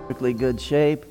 perfectly good shape.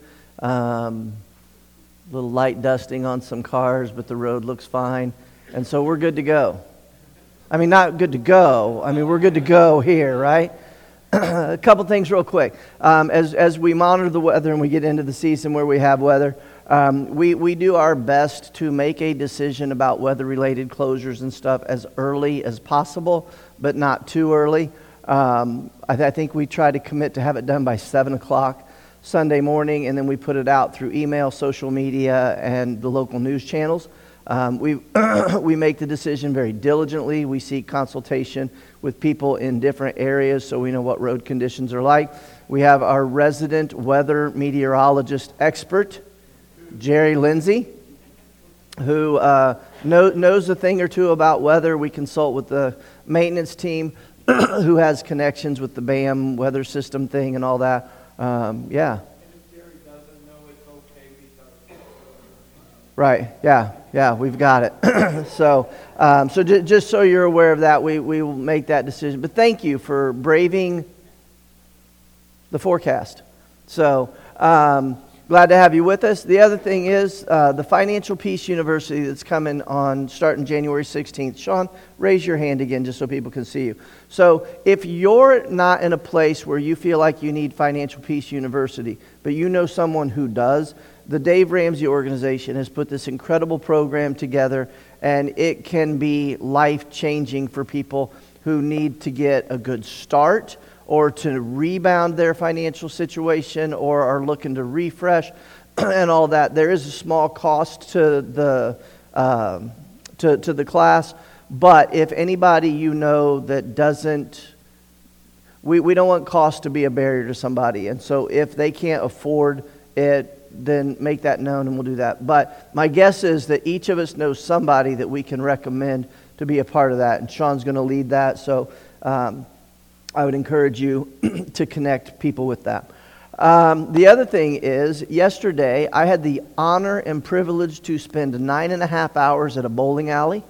Little light dusting on some cars, but the road looks fine. And so we're good to go. I mean, not good to go. I mean, we're good to go here, right? A couple things real quick. As we monitor the weather and we get into the season where we have weather, we do our best to make a decision about weather-related closures and stuff as early as possible, but not too early. I think we try to commit to have it done by 7 o'clock Sunday morning, and then we put it out through email, social media, and the local news channels. We make the decision very diligently. We seek consultation with people in different areas so we know what road conditions are like. We have our resident weather meteorologist expert, Jerry Lindsay, who knows a thing or two about weather. We consult with the maintenance team who has connections with the BAM weather system thing and all that. Yeah. Right. Yeah. We've got it. So just so you're aware of that, we will make that decision. But thank you for braving the forecast. So glad to have you with us. The other thing is the Financial Peace University that's coming on starting January 16th. Sean, raise your hand again just so people can see you. So if you're not in a place where you feel like you need Financial Peace University, but you know someone who does, the Dave Ramsey organization has put this incredible program together, and it can be life-changing for people who need to get a good start or to rebound their financial situation or are looking to refresh and all that. There is a small cost to the class, but if anybody you know that doesn't, we don't want cost to be a barrier to somebody. And so if they can't afford it, then make that known and we'll do that. But my guess is that each of us knows somebody that we can recommend to be a part of that. And Sean's going to lead that. So I would encourage you to connect people with that. The other thing is, yesterday I had the honor and privilege to spend 9.5 hours at a bowling alley.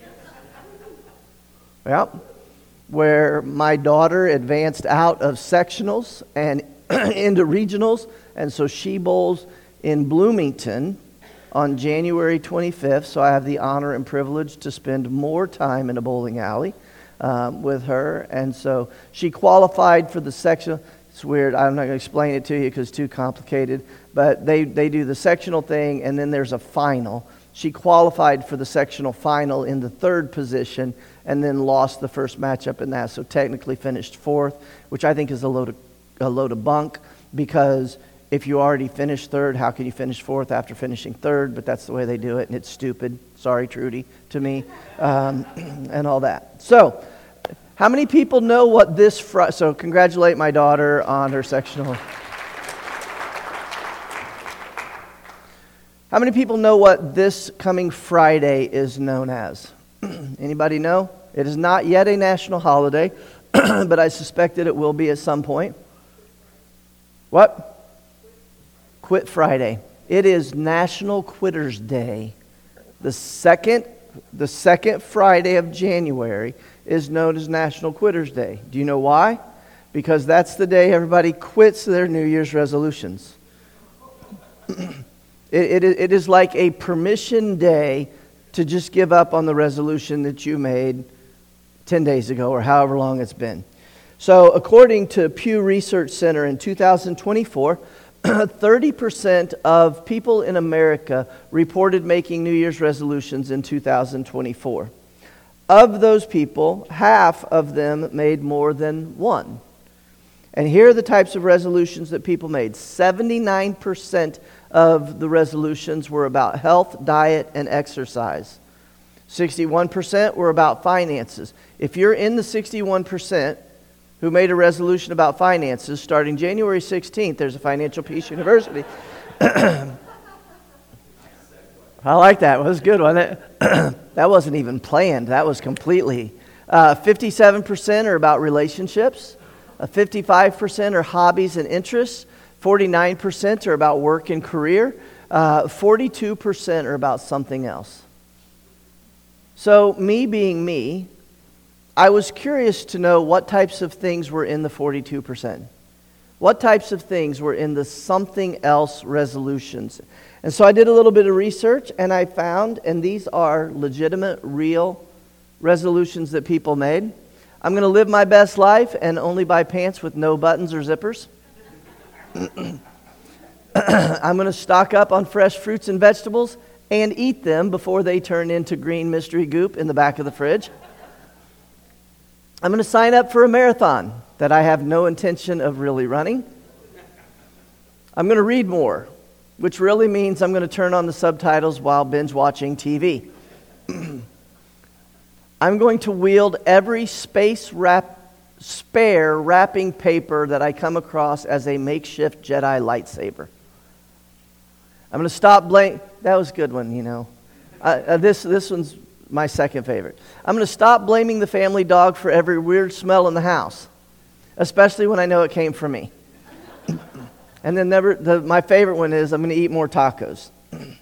Yep. Where my daughter advanced out of sectionals and into regionals. And so she bowls in Bloomington on January 25th. So I have the honor and privilege to spend more time in a bowling alley with her. And so she qualified for the sectional. It's weird. I'm not going to explain it to you because it's too complicated. But they do the sectional thing, and then there's a final. She qualified for the sectional final in the third position and then lost the first matchup in that. So technically finished fourth, which I think is a load of bunk, because if you already finished third, how can you finish fourth after finishing third? But that's the way they do it, and it's stupid. Sorry, Trudy, to me, and all that. So, how many people know what this so congratulate my daughter on her sectional. How many people know what this coming Friday is known as? Anybody know? It is not yet a national holiday, but I suspect that it will be at some point. What? Quit Friday. It is National Quitters Day. The second Friday of January is known as National Quitters Day. Do you know why? Because that's the day everybody quits their New Year's resolutions. It is like a permission day to just give up on the resolution that you made 10 days ago or however long it's been. So according to Pew Research Center in 2024, 30% of people in America reported making New Year's resolutions in 2024. Of those people, half of them made more than one. And here are the types of resolutions that people made. 79% of the resolutions were about health, diet, and exercise. 61% were about finances. If you're in the 61% who made a resolution about finances, starting January 16th, there's a Financial Peace University. I like that. It was good, wasn't it? That wasn't even planned. That was completely. 57% are about relationships. 55% are hobbies and interests. 49% are about work and career. 42% are about something else. So me being me, I was curious to know what types of things were in the 42%. What types of things were in the something else resolutions? And so I did a little bit of research, and I found, and these are legitimate, real resolutions that people made. I'm going to live my best life and only buy pants with no buttons or zippers. I'm going to stock up on fresh fruits and vegetables and eat them before they turn into green mystery goop in the back of the fridge. I'm going to sign up for a marathon that I have no intention of really running. I'm going to read more, which really means I'm going to turn on the subtitles while binge watching TV. I'm going to wield every spare wrapping paper that I come across as a makeshift Jedi lightsaber. I'm going to stop blaming... That was a good one, you know. This one's my second favorite. I'm going to stop blaming the family dog for every weird smell in the house, especially when I know it came from me. And then my favorite one is I'm going to eat more tacos.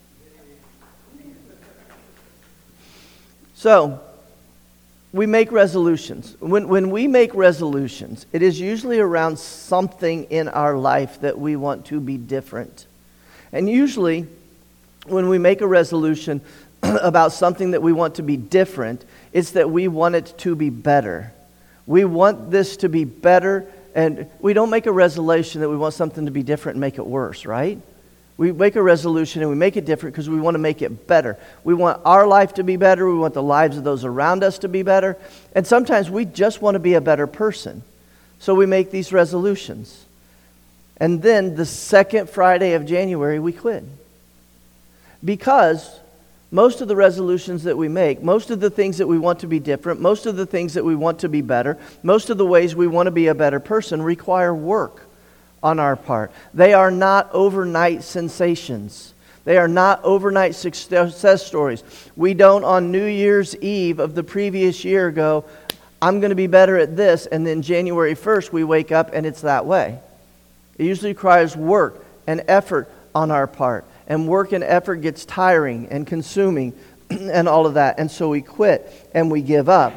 So, we make resolutions. When we make resolutions, it is usually around something in our life that we want to be different. And usually, when we make a resolution about something that we want to be different, it's that we want it to be better. We want this to be better, and we don't make a resolution that we want something to be different and make it worse, right? We make a resolution and we make it different because we want to make it better. We want our life to be better. We want the lives of those around us to be better. And sometimes we just want to be a better person. So we make these resolutions. And then the second Friday of January, we quit. Because most of the resolutions that we make, most of the things that we want to be different, most of the things that we want to be better, most of the ways we want to be a better person require work on our part. They are not overnight sensations. They are not overnight success stories. We don't on New Year's Eve of the previous year go, I'm going to be better at this, and then January 1st we wake up and it's that way. It usually requires work and effort on our part. And work and effort gets tiring and consuming and all of that. And so we quit and we give up.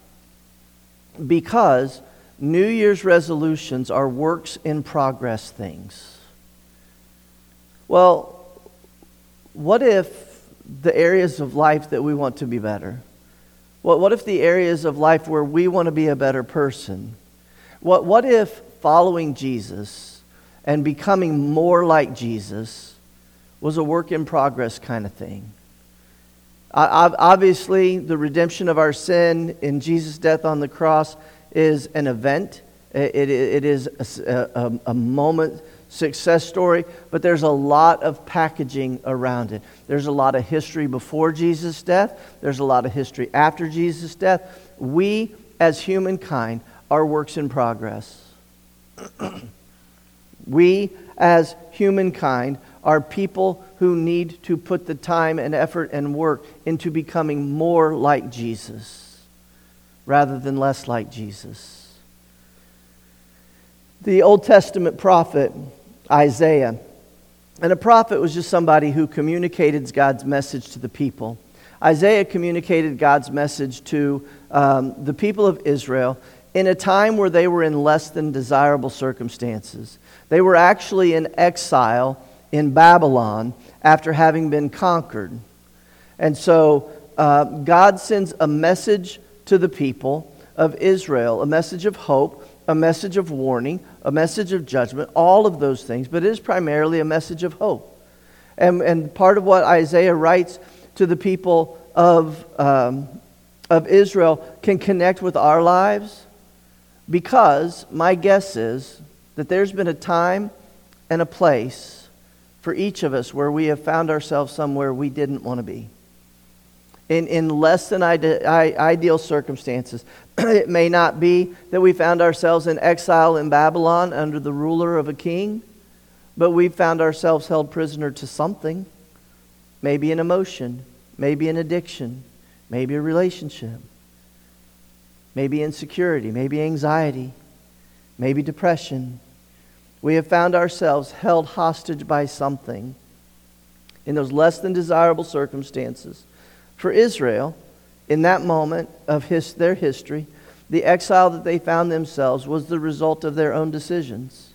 Because New Year's resolutions are works in progress things. Well, what if the areas of life that we want to be better? What if the areas of life where we want to be a better person? What if following Jesus and becoming more like Jesus was a work in progress kind of thing? Obviously, the redemption of our sin in Jesus' death on the cross is an event. It is a moment success story, but there's a lot of packaging around it. There's a lot of history before Jesus' death. There's a lot of history after Jesus' death. We, as humankind, are works in progress. We, as humankind, are people who need to put the time and effort and work into becoming more like Jesus rather than less like Jesus. The Old Testament prophet Isaiah, and a prophet was just somebody who communicated God's message to the people. Isaiah communicated God's message to the people of Israel in a time where they were in less than desirable circumstances. They were actually in exile in Babylon after having been conquered. And so God sends a message to the people of Israel, a message of hope, a message of warning, a message of judgment, all of those things, but it is primarily a message of hope. And part of what Isaiah writes to the people of Israel can connect with our lives, because my guess is that there's been a time and a place for each of us where we have found ourselves somewhere we didn't want to be. In less than ideal circumstances. It may not be that we found ourselves in exile in Babylon under the ruler of a king, but we found ourselves held prisoner to something. Maybe an emotion, maybe an addiction, maybe a relationship, maybe insecurity, maybe anxiety, maybe depression. We have found ourselves held hostage by something in those less than desirable circumstances. For Israel, in that moment of their history, the exile that they found themselves was the result of their own decisions.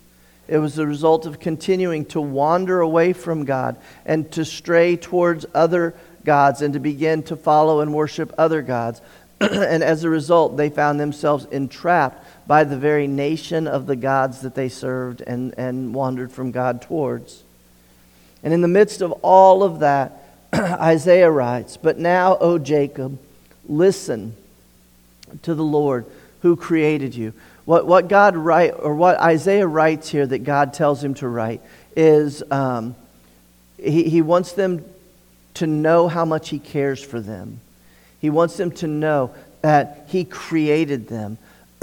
It was the result of continuing to wander away from God and to stray towards other gods and to begin to follow and worship other gods. And as a result, they found themselves entrapped by the very nation of the gods that they served and wandered from God towards. And in the midst of all of that, Isaiah writes, "But now, O Jacob, listen to the Lord who created you." What Isaiah writes here that God tells him to write is he wants them to know how much he cares for them. He wants them to know that he created them.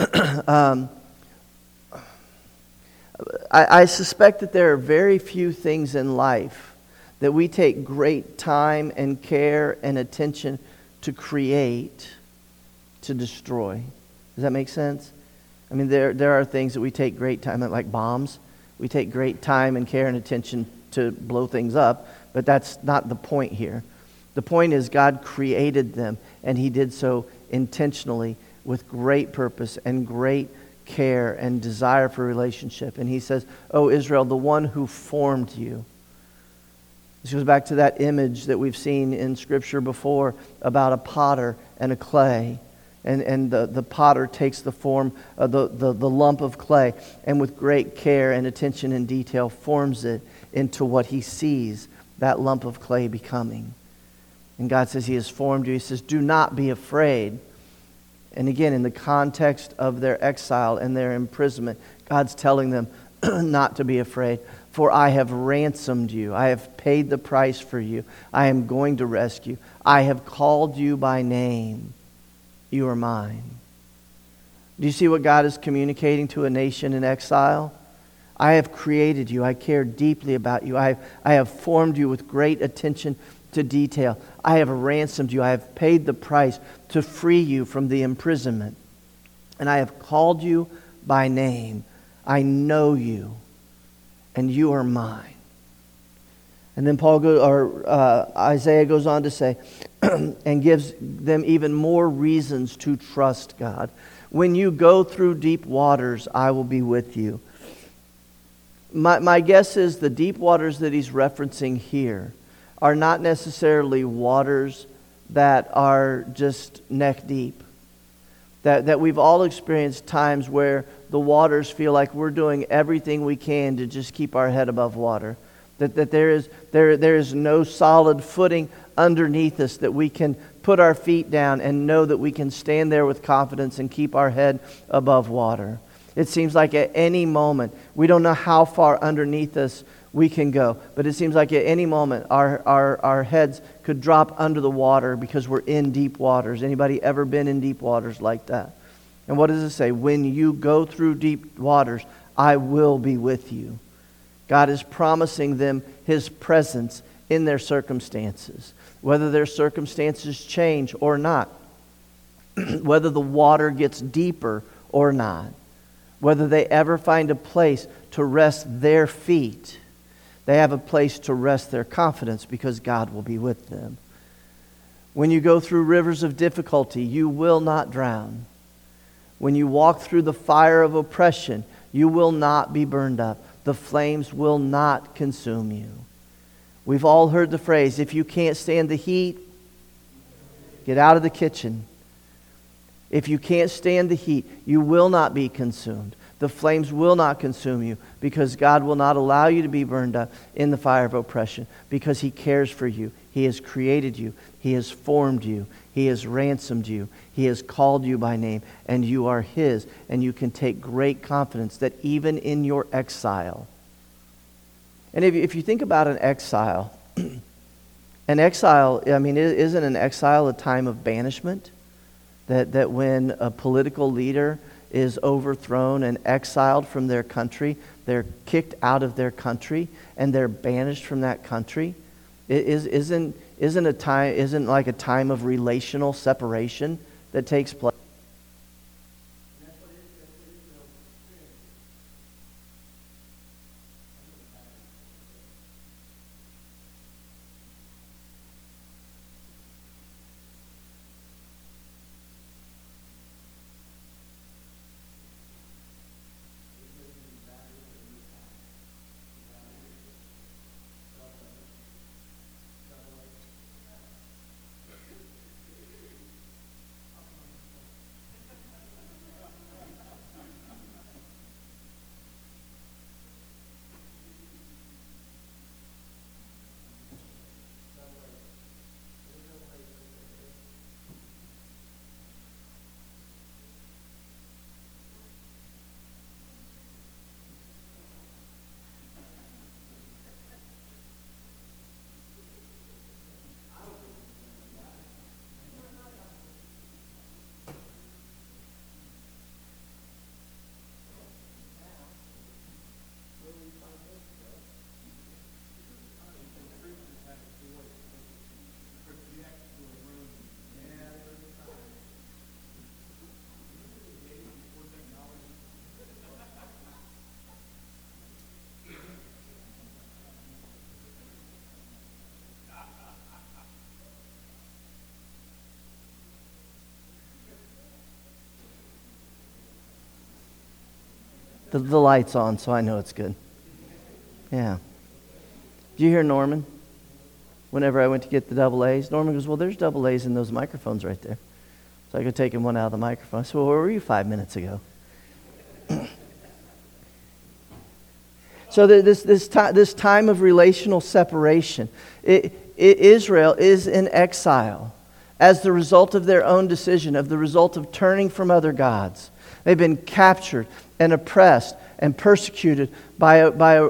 I suspect that there are very few things in life that we take great time and care and attention to create, to destroy. Does that make sense? I mean, there are things that we take great time, like bombs. We take great time and care and attention to blow things up, but that's not the point here. The point is God created them, and he did so intentionally with great purpose and great care and desire for relationship. And he says, "Oh, Israel, the one who formed you." This goes back to that image that we've seen in Scripture before about a potter and a clay. And the potter takes the form of the lump of clay and with great care and attention and detail forms it into what he sees that lump of clay becoming. And God says he has formed you. He says, "Do not be afraid." And again, in the context of their exile and their imprisonment, God's telling them not to be afraid. "For I have ransomed you. I have paid the price for you. I am going to rescue. I have called you by name. You are mine." Do you see what God is communicating to a nation in exile? I have created you. I care deeply about you. I have formed you with great attention to detail. I have ransomed you. I have paid the price to free you from the imprisonment. And I have called you by name. I know you, and you are mine. And then Isaiah goes on to say, and gives them even more reasons to trust God. "When you go through deep waters, I will be with you." My guess is the deep waters that he's referencing here are not necessarily waters that are just neck deep. That we've all experienced times where the waters feel like we're doing everything we can to just keep our head above water. That there is no solid footing underneath us that we can put our feet down and know that we can stand there with confidence and keep our head above water. It seems like at any moment, we don't know how far underneath us we can go, but it seems like at any moment our heads could drop under the water because we're in deep waters. Anybody ever been in deep waters like that? And what does it say? "When you go through deep waters, I will be with you." God is promising them his presence in their circumstances. Whether their circumstances change or not. Whether the water gets deeper or not. Whether they ever find a place to rest their feet. They have a place to rest their confidence because God will be with them. When you go through rivers of difficulty, you will not drown. When you walk through the fire of oppression, you will not be burned up. The flames will not consume you. We've all heard the phrase, if you can't stand the heat, get out of the kitchen. If you can't stand the heat, you will not be consumed. The flames will not consume you because God will not allow you to be burned up in the fire of oppression because he cares for you. He has created you. He has formed you. He has ransomed you. He has called you by name, and you are his. And you can take great confidence that even in your exile, and if you think about an exile, I mean, isn't an exile a time of banishment? That when a political leader is overthrown and exiled from their country, they're kicked out of their country and they're banished from that country. Isn't like a time of relational separation that takes place? The light's on, so I know it's good. Yeah. Did you hear Norman? Whenever I went to get the double A's, Norman goes, well, there's double A's in those microphones right there. So I could take him one out of the microphone. I said, well, where were you 5 minutes ago? So this time of relational separation, Israel is in exile as the result of their own decision, of the result of turning from other gods. They've been captured and oppressed and persecuted by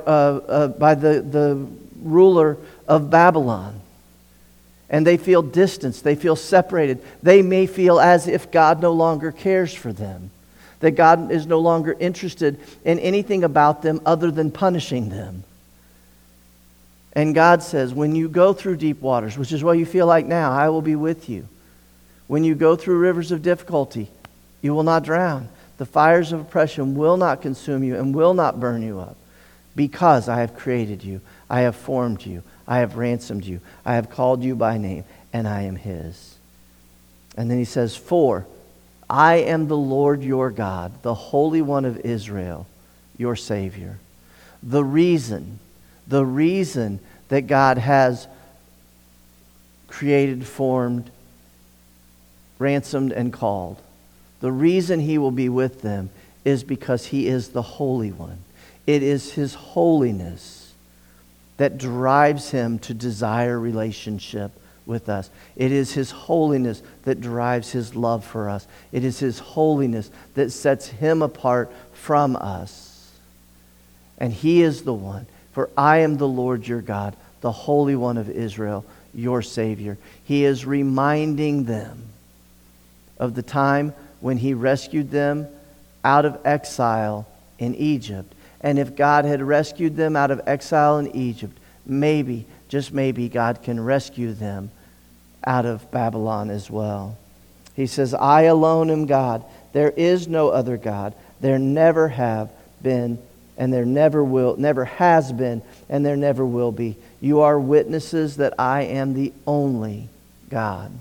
the ruler of Babylon. And they feel distanced. They feel separated. They may feel as if God no longer cares for them. That God is no longer interested in anything about them other than punishing them. And God says, when you go through deep waters, which is what you feel like now, I will be with you. When you go through rivers of difficulty, you will not drown. The fires of oppression will not consume you and will not burn you up. Because I have created you, I have formed you, I have ransomed you, I have called you by name, and I am His. And then He says, for I am the Lord your God, the Holy One of Israel, your Savior. The reason that God has created, formed, ransomed, and called, the reason He will be with them is because He is the Holy One. It is His holiness that drives Him to desire relationship with us. It is His holiness that drives His love for us. It is His holiness that sets Him apart from us. And He is the one. For I am the Lord your God, the Holy One of Israel, your Savior. He is reminding them of the time when He rescued them out of exile in Egypt. And if God had rescued them out of exile in Egypt, maybe, just maybe, God can rescue them out of Babylon as well. He says, I alone am God. There is no other God. There never have been, and there never has been, and there never will be. You are witnesses that I am the only God.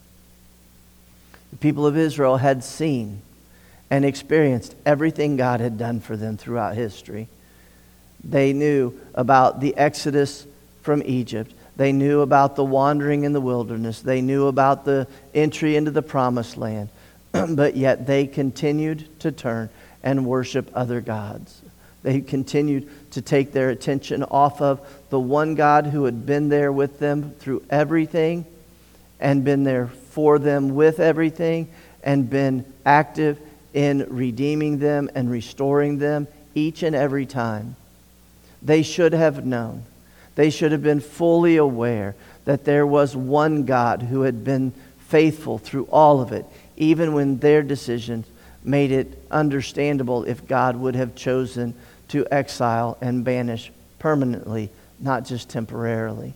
The people of Israel had seen and experienced everything God had done for them throughout history. They knew about the Exodus from Egypt. They knew about the wandering in the wilderness. They knew about the entry into the promised land. But yet they continued to turn and worship other gods. They continued to take their attention off of the one God who had been there with them through everything and been there for them with everything and been active in redeeming them and restoring them each and every time. They should have known. They should have been fully aware that there was one God who had been faithful through all of it, even when their decisions made it understandable if God would have chosen to exile and banish permanently, not just temporarily.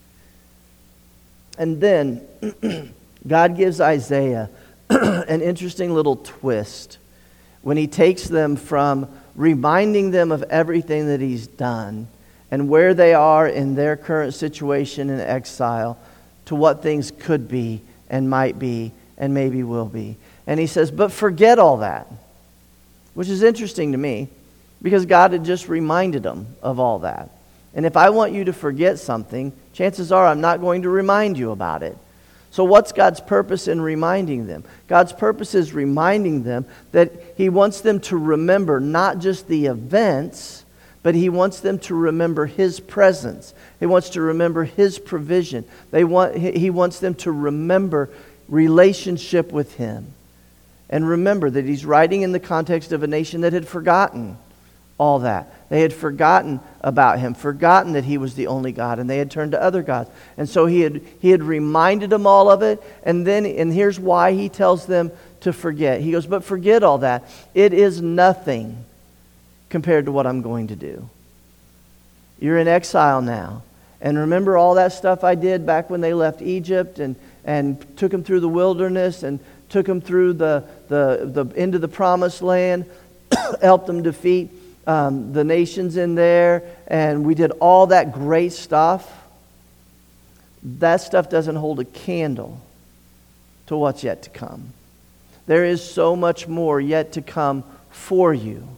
And then God gives Isaiah an interesting little twist when He takes them from reminding them of everything that He's done and where they are in their current situation in exile to what things could be and might be and maybe will be. And He says, but forget all that, which is interesting to me because God had just reminded them of all that. And if I want you to forget something, chances are I'm not going to remind you about it. So what's God's purpose in reminding them? God's purpose is reminding them that He wants them to remember not just the events, but He wants them to remember His presence. He wants to remember His provision. He wants them to remember relationship with Him. And remember that He's writing in the context of a nation that had forgotten all that. They had forgotten about Him, forgotten that He was the only God, and they had turned to other gods. And so He had reminded them all of it, and here's why He tells them to forget. He goes, but forget all that. It is nothing compared to what I'm going to do. You're in exile now. And remember all that stuff I did back when they left Egypt and took them through the wilderness and took them through the into the promised land, helped them defeat the nations in there, and we did all that great stuff. That stuff doesn't hold a candle to what's yet to come. There is so much more yet to come for you.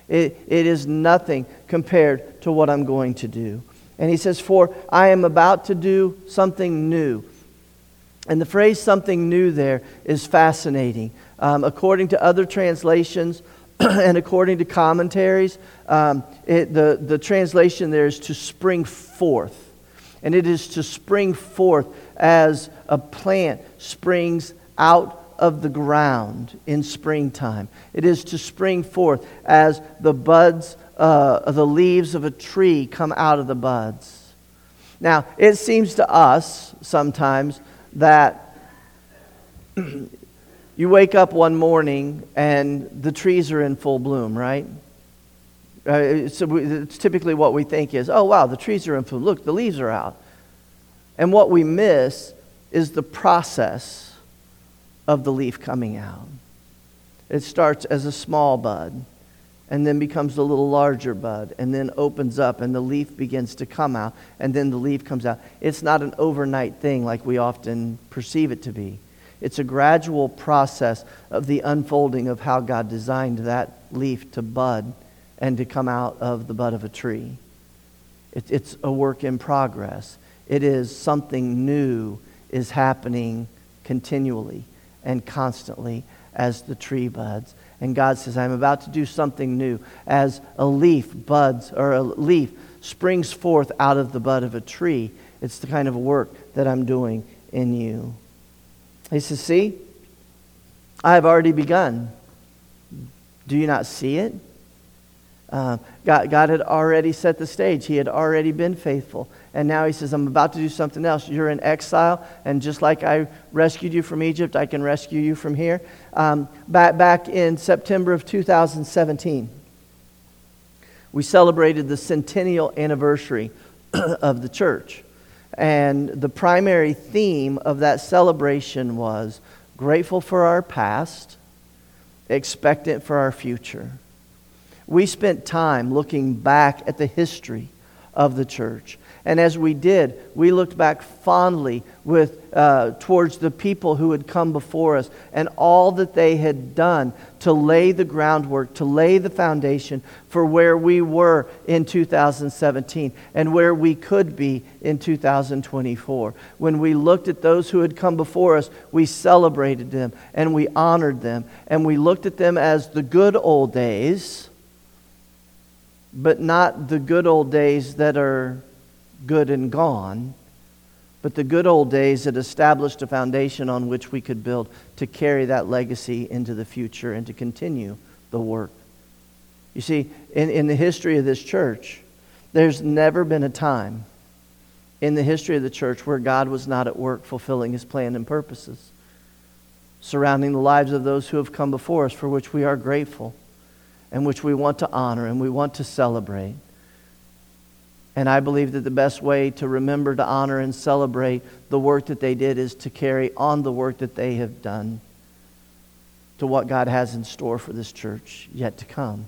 It is nothing compared to what I'm going to do. And he says, for I am about to do something new. And the phrase something new there is fascinating. According to other translations and according to commentaries, the translation there is to spring forth. And it is to spring forth as a plant springs out of the ground in springtime. It is to spring forth as the buds, the leaves of a tree come out of the buds. Now, it seems to us sometimes that you wake up one morning and the trees are in full bloom, right? So it's typically what we think is, oh wow, the trees are in full bloom. Look, the leaves are out. And what we miss is the process of the leaf coming out. It starts as a small bud and then becomes a little larger bud and then opens up and the leaf begins to come out and then the leaf comes out. It's not an overnight thing like we often perceive it to be. It's a gradual process of the unfolding of how God designed that leaf to bud and to come out of the bud of a tree. It's a work in progress. It is something new is happening continually and constantly as the tree buds. And God says, I'm about to do something new. As a leaf buds, or a leaf springs forth out of the bud of a tree, it's the kind of work that I'm doing in you. He says, see, I have already begun. Do you not see it? God had already set the stage. He had already been faithful. And now he says, I'm about to do something else. You're in exile, and just like I rescued you from Egypt, I can rescue you from here. Back in September of 2017, we celebrated the centennial anniversary of the church. And the primary theme of that celebration was grateful for our past, expectant for our future. We spent time looking back at the history of the church. And as we did, we looked back fondly towards the people who had come before us and all that they had done to lay the groundwork, to lay the foundation for where we were in 2017 and where we could be in 2024. When we looked at those who had come before us, we celebrated them and we honored them and we looked at them as the good old days, but not the good old days that are good and gone, but the good old days that established a foundation on which we could build to carry that legacy into the future and to continue the work. You see, in the history of this church, there's never been a time in the history of the church where God was not at work fulfilling His plan and purposes, surrounding the lives of those who have come before us, for which we are grateful and which we want to honor and we want to celebrate. And I believe that the best way to remember, to honor, and celebrate the work that they did is to carry on the work that they have done to what God has in store for this church yet to come.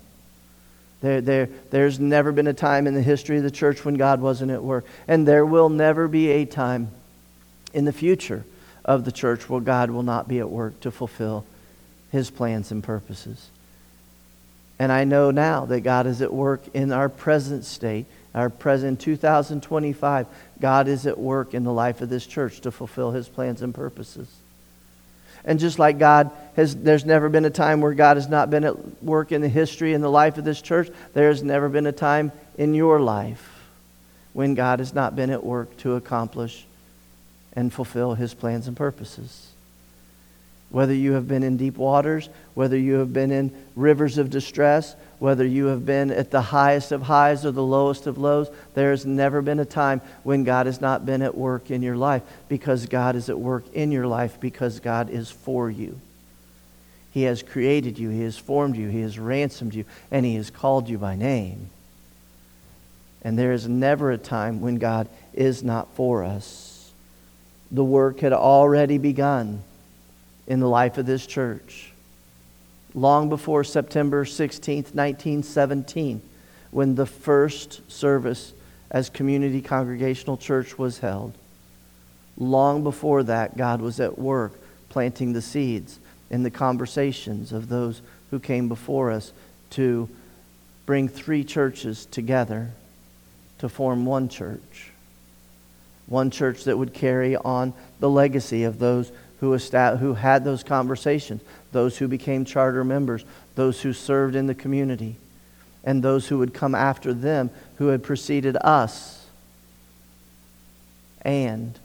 There's never been a time in the history of the church when God wasn't at work. And there will never be a time in the future of the church where God will not be at work to fulfill His plans and purposes. And I know now that God is at work in our present state. Our present 2025, God is at work in the life of this church to fulfill His plans and purposes. And just like there's never been a time where God has not been at work in the history and the life of this church, there has never been a time in your life when God has not been at work to accomplish and fulfill His plans and purposes. Whether you have been in deep waters, whether you have been in rivers of distress, whether you have been at the highest of highs or the lowest of lows, there has never been a time when God has not been at work in your life, because God is at work in your life because God is for you. He has created you, He has formed you, He has ransomed you, and He has called you by name. And there is never a time when God is not for us. The work had already begun in the life of this church long before September 16th, 1917, when the first service as Community Congregational Church was held. Long before that, God was at work planting the seeds in the conversations of those who came before us to bring 3 churches together to form one church. One church that would carry on the legacy of those who had those conversations, those who became charter members, those who served in the community, and those who would come after them who had preceded us, and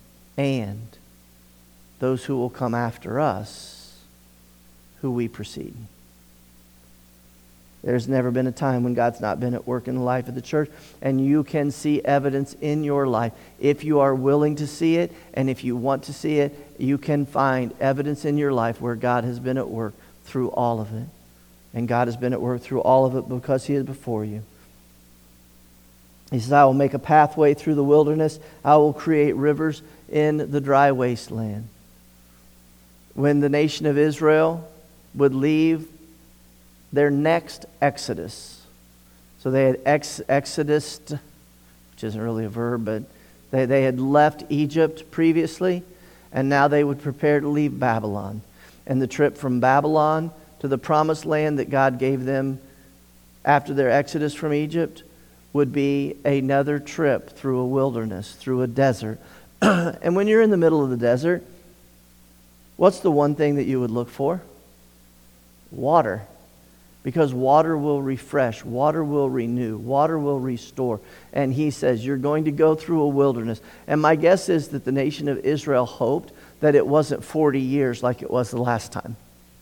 those who will come after us who we precede. There's never been a time when God's not been at work in the life of the church, and you can see evidence in your life. If you are willing to see it, and if you want to see it, you can find evidence in your life where God has been at work through all of it. And God has been at work through all of it because He is before you. He says, I will make a pathway through the wilderness. I will create rivers in the dry wasteland. When the nation of Israel would leave their next exodus. So they had exodus, which isn't really a verb, but they had left Egypt previously, and now they would prepare to leave Babylon. And the trip from Babylon to the promised land that God gave them after their exodus from Egypt would be another trip through a wilderness, through a desert. And when you're in the middle of the desert, what's the one thing that you would look for? Water. Because water will refresh, water will renew, water will restore. And He says, you're going to go through a wilderness. And my guess is that the nation of Israel hoped that it wasn't 40 years like it was the last time.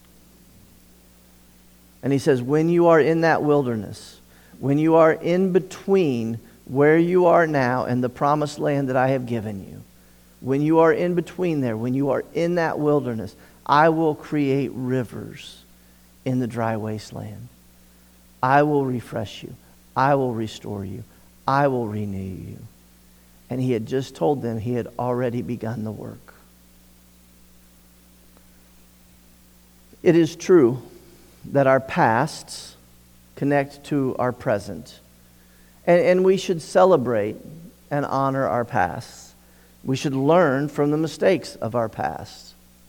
And He says, when you are in that wilderness, when you are in between where you are now and the promised land that I have given you, when you are in between there, when you are in that wilderness, I will create rivers in the dry wasteland. I will refresh you. I will restore you. I will renew you. And He had just told them He had already begun the work. It is true that our pasts connect to our present. And we should celebrate and honor our pasts. We should learn from the mistakes of our past.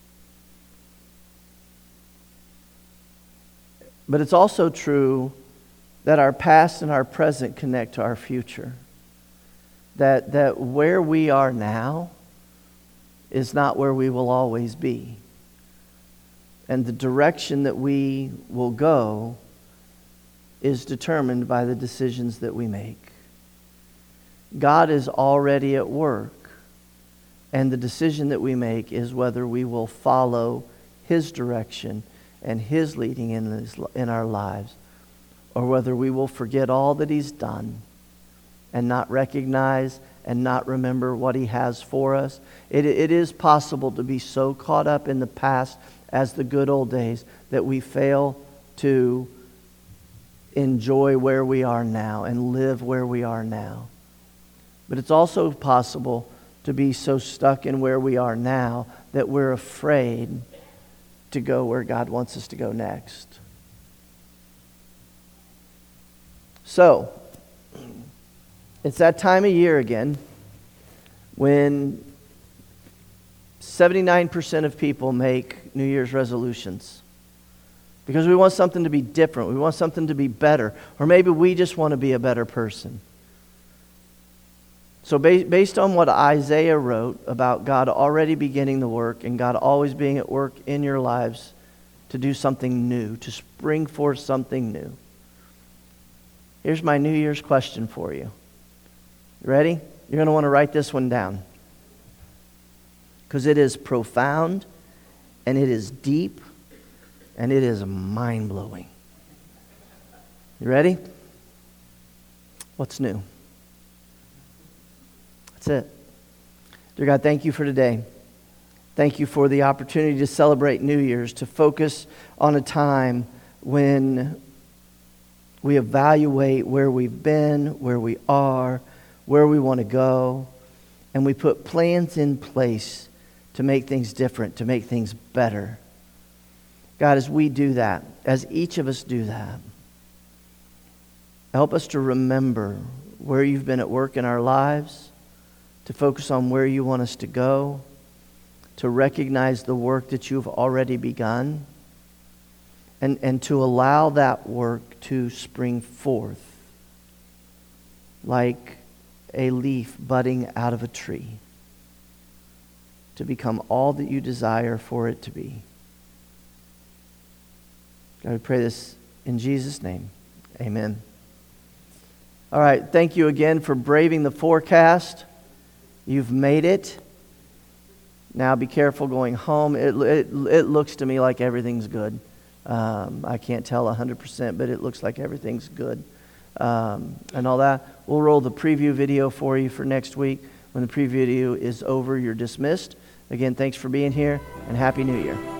But it's also true that our past and our present connect to our future. That where we are now is not where we will always be. And the direction that we will go is determined by the decisions that we make. God is already at work. And the decision that we make is whether we will follow His direction and His leading in our lives, or whether we will forget all that He's done and not recognize and not remember what He has for us. It is possible to be so caught up in the past as the good old days that we fail to enjoy where we are now and live where we are now. But it's also possible to be so stuck in where we are now that we're afraid to go where God wants us to go next. So, it's that time of year again when 79% of people make New Year's resolutions. Because we want something to be different. We want something to be better. Or maybe we just want to be a better person. So based on what Isaiah wrote about God already beginning the work and God always being at work in your lives to do something new, to spring forth something new. Here's my New Year's question for you. You ready? You're going to want to write this one down. Because it is profound and it is deep and it is mind-blowing. You ready? What's new? That's it. Dear God, thank you for today. Thank you for the opportunity to celebrate New Year's, to focus on a time when we evaluate where we've been, where we are, where we want to go, and we put plans in place to make things different, to make things better. God, as we do that, as each of us do that, help us to remember where you've been at work in our lives, to focus on where you want us to go, to recognize the work that you've already begun, and to allow that work to spring forth like a leaf budding out of a tree, to become all that you desire for it to be. God, we pray this in Jesus' name. Amen. All right, thank you again for braving the forecast. You've made it. Now be careful going home. It looks to me like everything's good. I can't tell 100%, but it looks like everything's good. And all that. We'll roll the preview video for you for next week. When the preview video is over, you're dismissed. Again, thanks for being here, and Happy New Year.